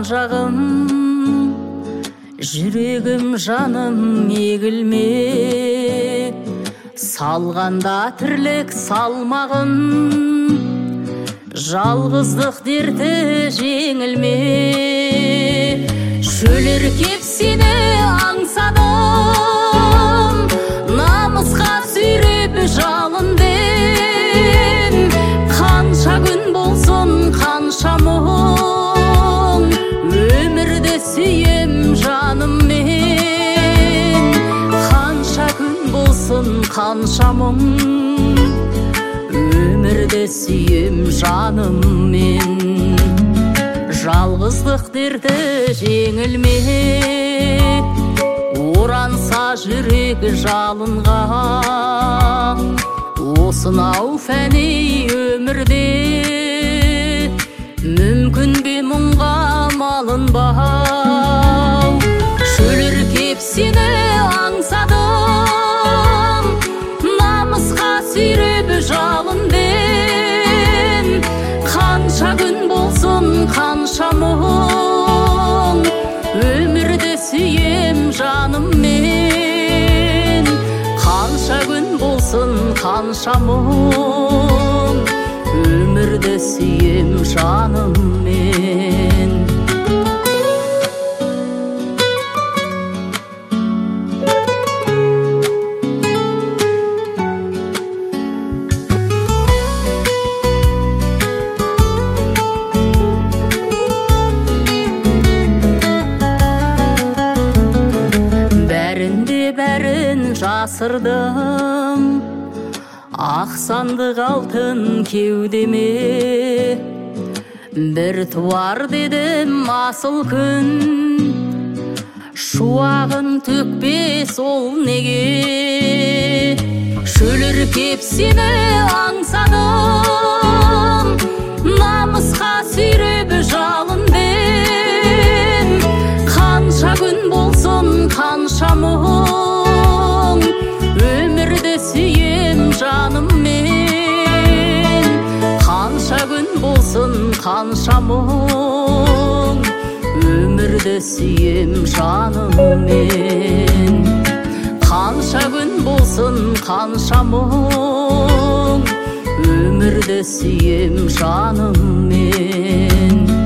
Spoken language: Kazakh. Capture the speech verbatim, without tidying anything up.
жағым, жүрегім жаным егілме, салғанда тірлік салмағын, жалғыздық дерті жеңілме. Шөлер кеп сені аңсадым, намысқа сүйреп жалындым. Қанша күн болсын, қанша мұң, өмірді сүйем жаным мен. Қанша күн болсын, қанша мұң, өмірді сүйем жаным мен. Жалғыздық дерті жеңілме, оранса жүрек жалынға. Осынау фәни өмірде мүмкін бе мұңға малынбау. Шөлір кеп сені аңсадым, намысқа сүйреп жалындым. Қанша күн болсын, қанша мұң, өмірді сүйем жаным мен. Қанша күн болсын, қанша мұң, өмірді сүйем жаным мен. Бәрін жасырдым, ақ сандық алтын кеудеме. Бір туар дедім асыл күн, шуағын төкпес ол неге. Шөлір кеп сені аңсадым, намысқа сүйреп жалындым. Қанша күн болсын, қанша мұң, өмірді сүйем жаным мен. Қанша күн болсын, қанша мұң, өмірді сүйем жаным мен. Қанша күн болсын, қанша мұң, өмірді сүйем жаным мен.